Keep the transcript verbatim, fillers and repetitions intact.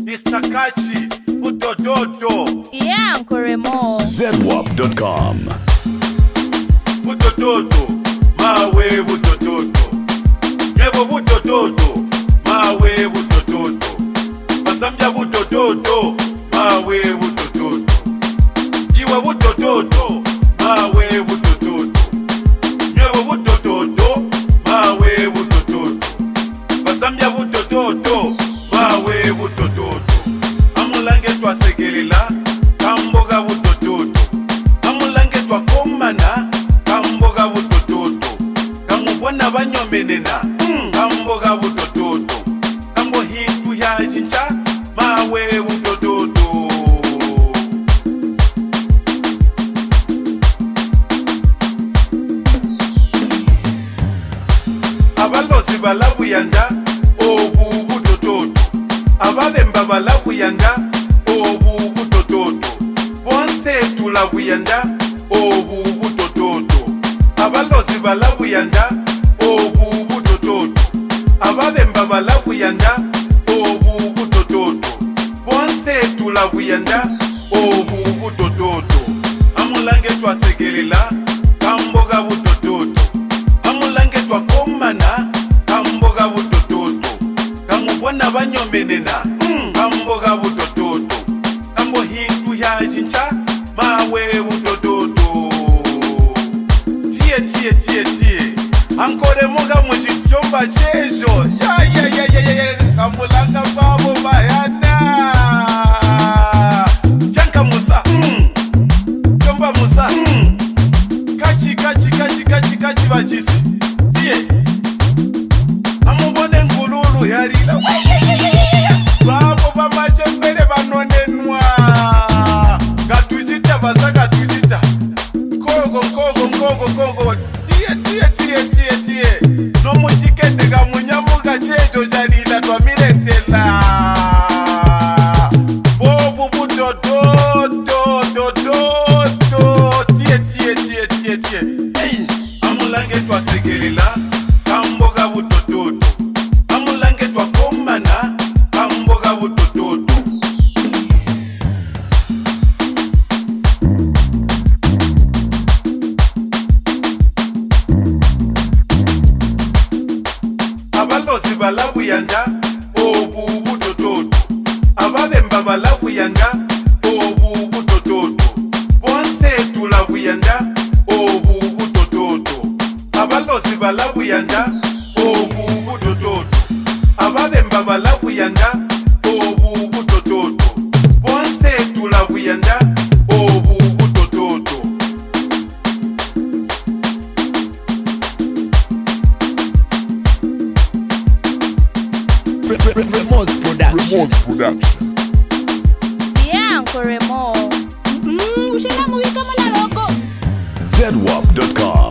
Mister Kachi, Utododo. Yeah, Nkoremo. zedwap dot com. Utododo, mawe utododo. Yebo utododo, mawe utododo. Basambya utododo, mawe utododo. Iwe utododo, mawe utododo. Yebo utododo, mawe utododo. Basambya utododo, mawe utododo. Amulange twasegelela, kamboga utododo. Amulange twakomana, kamboga utododo. Kamubona banyomenena, kamboga utododo. Kambo hintu ya jincha, mawe utododo. Abalozi balabuyanda, obu utododo. Ababemba balabuyanda, obu utododo. Bonse tulabuyanda, obu utododo. Abalozi balabuyanda, obu utododo. Ababemba balabuyanda, obu utododo. Bonse tulabuyanda, obu utododo. Amulange twasegelela, kamboga utododo. Amulange twakomana, kamboga utododo. Kamubona banyomenena, kamboga utododo. Kambo hintu ya jincha, mawe utododo. Tie tie tie tie, Ankoremoga muchityomba chejo. Ya ya ya ya ya ya, kamulanga babo bayana. Janka Musa, mm. Jomba Musa, mm. Kachi kachi kachi kachi kachi bajisi. Tie, amubone ngululu yarila. Babo bamachembele banonenwa. Gatujita basa gatujita. Kogo kogo kogo kogo. Tie tie tie tie tie. No mujikete kamunyamuka chejo jalila twamiletela. Bobu budo do do do do do. Tie tie tie tie tie. Hey, amulange twasegelela, kamboga butododo. Amulange twakomana, kamboga butododo. Abalozi balabuyanda, obu utododo. Ababemba balabuyanda, obu utododo. Bonse tulabuyanda, obu utododo. Abalozi balabuyanda, obu utododo. Ababemba balabuyanda, obu utododo. Bonse tulabuyanda, obu utododo. Remote production. Yeah, Nkoremo. Mm, ushina muwika mwana loko. zedwap dot com.